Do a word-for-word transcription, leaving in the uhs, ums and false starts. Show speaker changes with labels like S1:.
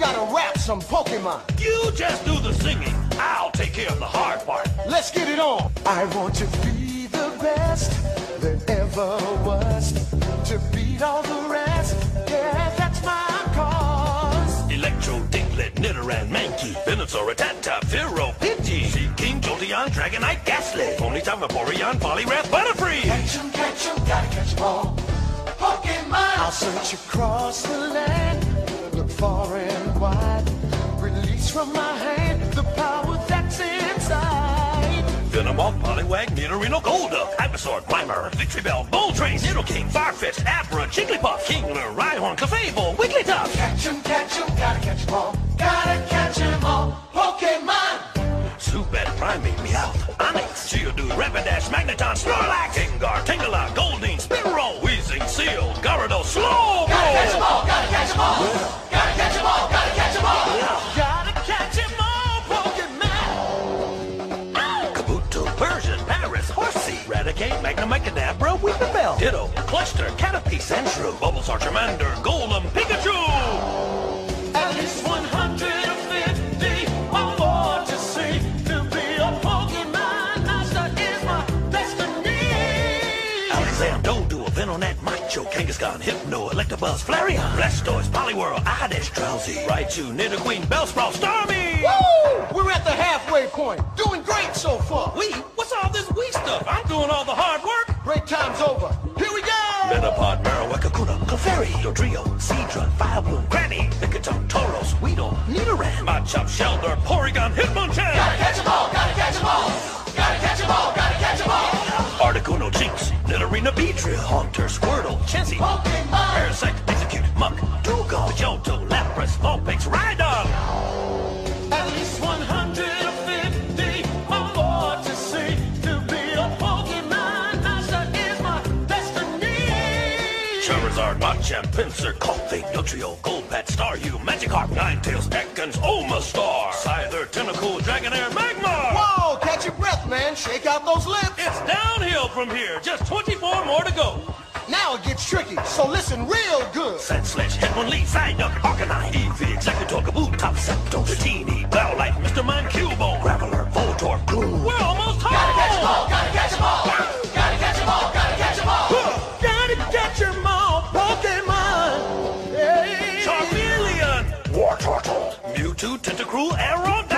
S1: gotta rap some Pokemon.
S2: You just do the singing. I'll take care of the hard part.
S1: Let's get it on. I want to be the best that ever was. To beat all the rest, yeah, that's my cause.
S2: Electro, Diglett, Nidoran, Mankey, Venusaur, Rattata, Fearow, Pidgey, Seaking, Jolteon, Dragonite, Ghastly, Ponyta, Vaporeon, Poliwrath, Butterfree.
S1: Catch 'em, catch 'em, gotta catch 'em all. Pokemon! I'll search across the land, look far and wide. Release from my hand the power that's inside.
S2: Venomoth, Poliwag, Nidorino, Golduck, Ivysaur, Grimer, Victreebel, Moltres, Nidoking, Farfetch'd, Abra, Jigglypuff, Kingler, Rhyhorn, Clefable, Wigglytuff.
S1: Catch 'em, catch 'em, gotta catch 'em all. Gotta catch 'em all. Pokemon!
S2: Zubat, Primeape, Meowth, Onix, Geodude, Rapidash, Magneton, Snorlax, Gengar, Tangela, Goldeen, Spearow, Weezing, Seal, Gyarados, Slowbro.
S1: Gotta catch 'em all, gotta catch 'em all. Gotta catch 'em all, gotta catch 'em all. Gotta catch 'em all, Pokemon!
S2: Kabuto, Persian, Paris, Horsey, Raticate, Magnum, Kadabra, Weepinbell, Ditto, Cluster, Caterpie, Sandshrew, Bulbasaur, Charmander, Golem, Pikachu!
S1: At least one hundred fifty or more to see. To be a Pokemon master is my destiny.
S2: Alexander, Doduo, Venonat, Macho, Kangaskhan, Hypno, Electabuzz, Flareon, Blastoise, Poliwhirl, Oddish, Drowsy, Raichu, Nidoqueen, Bellsprout, Starmie!
S1: Woo! We're at the halfway point. Doing great so far.
S2: We? What's all this we stuff? I'm doing all the hard work.
S1: Break time's over. Here we go!
S2: Metapod, Marowak, Kakuna, Clefairy, Dodrio, Seadra, Firebloom, Granny, Lickitung, Tauros, Weedle, Nidoran, Machop, Shelter, Porygon, Hitmonchan!
S1: Gotta catch 'em all, gotta catch 'em all. Gotta catch 'em all, gotta catch 'em all.
S2: Articuno, Jinx, Nidorina, Beedrill, Haunter, Squirtle, Chansey,
S1: Pokemon!
S2: Parasect, Execute, Muck, Dugong, Johto, Lapras, Vulpix, Rhydon!
S1: At least one hundred fifty or more to see. To be a Pokemon master is my destiny.
S2: Charizard, Machamp, Pinsir, Koffing, Dugtrio, Golbat, Staryu, Magikarp, Ninetales, Ekans, Omastar, Scyther, Tentacool, Dragonair, Magmar!
S1: Whoa, catch your breath, man. Shake out those lips.
S2: It's downhill from here. Just twenty-four more to go.
S1: Now it gets tricky, so listen real good.
S2: Sandslash, Hitmonlee, Psyduck, Arcanine, Eevee, Executor, Kabutops, Zapdos, Dratini, Bowlite, Mister Mime, Cubone, Graveler, Voltorb, Gloom. We're almost home!
S1: Gotta catch 'em all, gotta catch 'em all. Gotta catch 'em all, gotta catch 'em all. Gotta catch 'em all, Pokemon. Hey.
S2: Charmeleon, Wartortle, Mewtwo, Tentacruel, Aerodactyl.